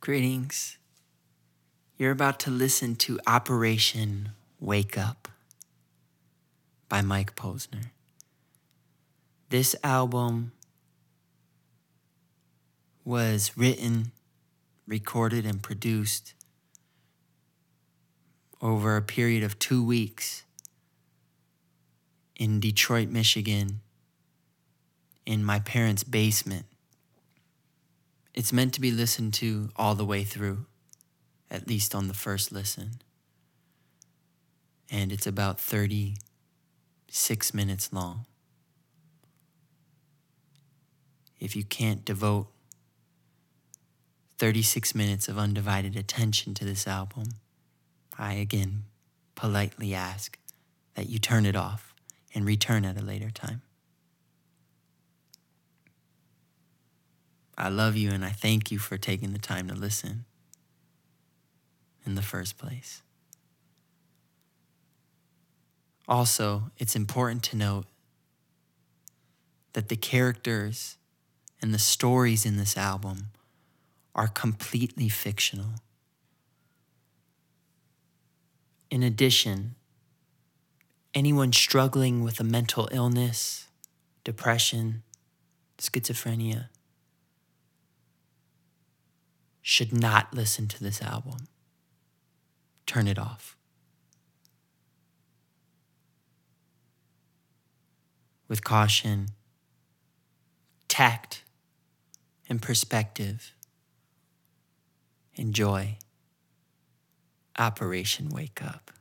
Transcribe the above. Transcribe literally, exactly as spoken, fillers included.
Greetings. You're about to listen to Operation Wake Up by Mike Posner. This album was written, recorded, and produced over a period of two weeks in Detroit, Michigan, in my parents' basement. It's meant to be listened to all the way through, at least on the first listen. And it's about thirty-six minutes long. If you can't devote thirty-six minutes of undivided attention to this album, I again politely ask that you turn it off and return at a later time. I love you and I thank you for taking the time to listen in the first place. Also, it's important to note that the characters and the stories in this album are completely fictional. In addition, anyone struggling with a mental illness, depression, schizophrenia, should not listen to this album. Turn it off. With caution, tact, and perspective, enjoy Operation Wake Up.